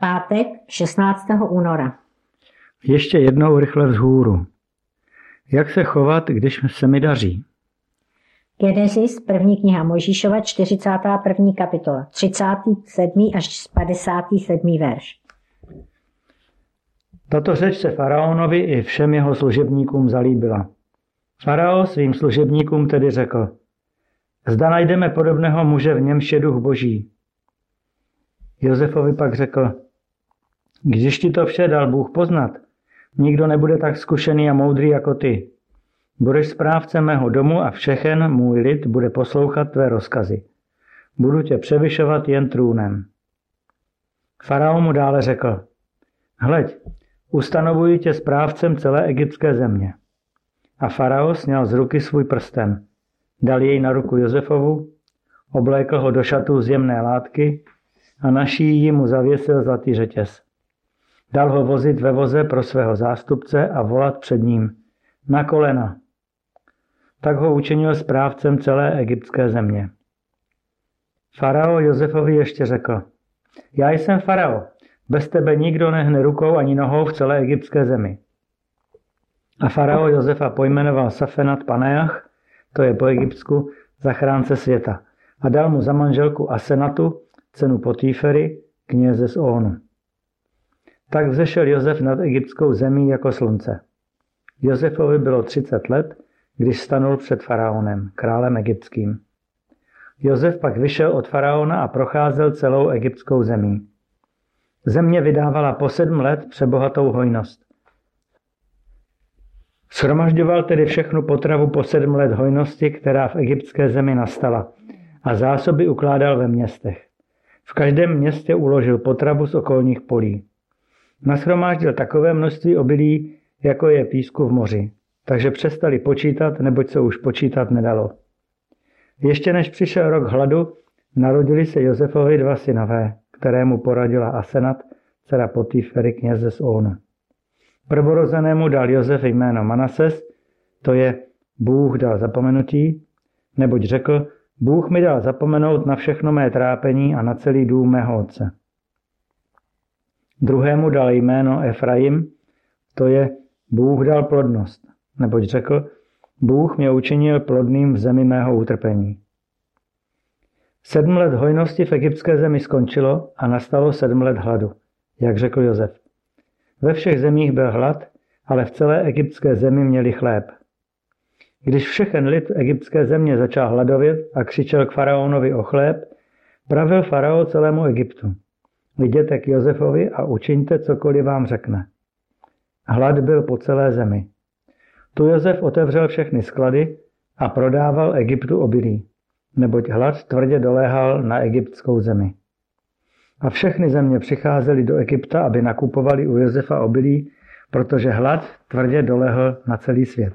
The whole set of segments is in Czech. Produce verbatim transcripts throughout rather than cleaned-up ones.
Pátek šestnáctého února. Ještě jednou rychle vzhůru. Jak se chovat, když se mi daří? Genesis, první kniha Mojžíšova, čtyřicátá první kapitola, třicátý sedmý až padesátý sedmý verš. Tato řeč se faraonovi i všem jeho služebníkům zalíbila. Faraon svým služebníkům tedy řekl: Zda najdeme podobného muže, v němž je duch boží. Josefovi pak řekl: Když ti to vše dal Bůh poznat, nikdo nebude tak zkušený a moudrý jako ty. Budeš správcem mého domu a všechen můj lid bude poslouchat tvé rozkazy. Budu tě převyšovat jen trůnem. Faraon mu dále řekl: Hleď, ustanovuji tě správcem celé egyptské země. A faraon sněl z ruky svůj prsten, dal jej na ruku Josefovu, oblékl ho do šatů z jemné látky a na šíji mu zavěsil zlatý řetěz. Dal ho vozit ve voze pro svého zástupce a volat před ním: Na kolena. Tak ho učinil správcem celé egyptské země. Faraon Josefovi ještě řekl: Já jsem faraon, bez tebe nikdo nehne rukou ani nohou v celé egyptské zemi. A faraon Josefa pojmenoval Safenat Paneach, to je po egyptsku zachránce světa, a dal mu za manželku Asenatu, dcenu Potífery, kněze z Ónu. Tak vzešel Josef nad egyptskou zemí jako slunce. Josefovi bylo třicet let, když stanul před faraonem, králem egyptským. Josef pak vyšel od faraona a procházel celou egyptskou zemí. Země vydávala po sedm let přebohatou hojnost. Shromažďoval tedy všechnu potravu po sedm let hojnosti, která v egyptské zemi nastala, a zásoby ukládal ve městech. V každém městě uložil potravu z okolních polí. Nashromáždil takové množství obilí, jako je písku v moři, takže přestali počítat, neboť se už počítat nedalo. Ještě než přišel rok hladu, narodili se Josefovi dva synové, kterému poradila Asenat, dcera Potífery, kněze z Ónu. Prvorozenému dal Josef jméno Manases, to je Bůh dal zapomenutí, neboť řekl: Bůh mi dal zapomenout na všechno mé trápení a na celý dům mého otce. Druhému dal jméno Efraim, to je Bůh dal plodnost, neboť řekl: Bůh mě učinil plodným v zemi mého utrpení. Sedm let hojnosti v egyptské zemi skončilo a nastalo sedm let hladu, jak řekl Josef. Ve všech zemích byl hlad, ale v celé egyptské zemi měli chléb. Když všechen lid egyptské země začal hladovět a křičel k faraonovi o chléb, pravil faraon celému Egyptu: Jděte k Josefovi a učiňte, cokoliv vám řekne. Hlad byl po celé zemi. Tu Josef otevřel všechny sklady a prodával Egyptu obilí, neboť hlad tvrdě doléhal na egyptskou zemi. A všechny země přicházely do Egypta, aby nakupovali u Josefa obilí, protože hlad tvrdě dolehl na celý svět.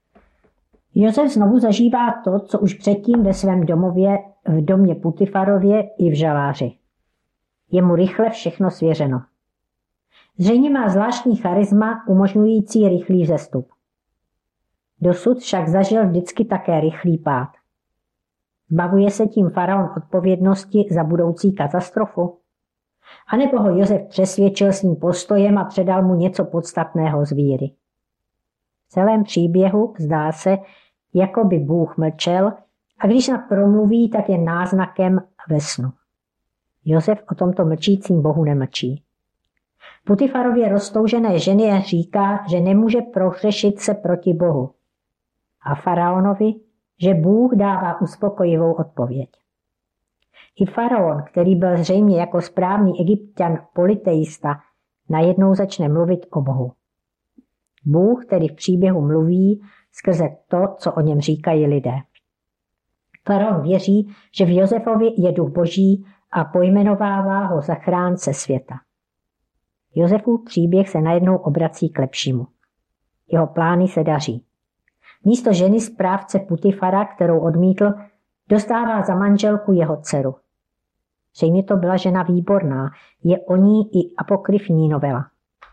Josef znovu zažívá to, co už předtím ve svém domově, v domě Putifarově i v žaláři. Je mu rychle všechno svěřeno. Zřejmě má zvláštní charisma umožňující rychlý vzestup. Dosud však zažil vždycky také rychlý pád. Zbavuje se tím faraon odpovědnosti za budoucí katastrofu? A nebo ho Josef přesvědčil svým postojem a předal mu něco podstatného z víry? V celém příběhu zdá se, jako by Bůh mlčel, a když snad promluví, tak je náznakem ve snu. Josef o tomto mlčícím Bohu nemlčí. Putifarově roztoužené ženy říká, že nemůže prohřešit se proti Bohu. A faraonovi, že Bůh dává uspokojivou odpověď. I faraon, který byl zřejmě jako správný Egypťan politeista, najednou začne mluvit o Bohu. Bůh, který v příběhu mluví skrze to, co o něm říkají lidé. Faraon věří, že v Josefovi je duch boží a pojmenovává ho zachránce světa. Josefův příběh se najednou obrací k lepšímu. Jeho plány se daří. Místo ženy správce Putifara, kterou odmítl, dostává za manželku jeho dceru. Zřejmě to byla žena výborná, je o ní i apokryfní novela.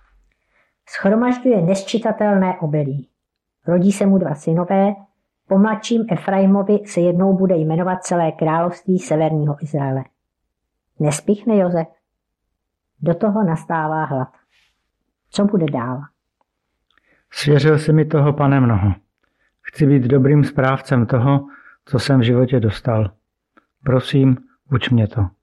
Shromažďuje nesčitatelné obilí. Rodí se mu dva synové, po mladším Efraimovi se jednou bude jmenovat celé království severního Izraele. Nespichne Josef? Do toho nastává hlad. Co bude dál? Svěřil si mi toho, Pane, mnoho. Chci být dobrým správcem toho, co jsem v životě dostal. Prosím, uč mě to.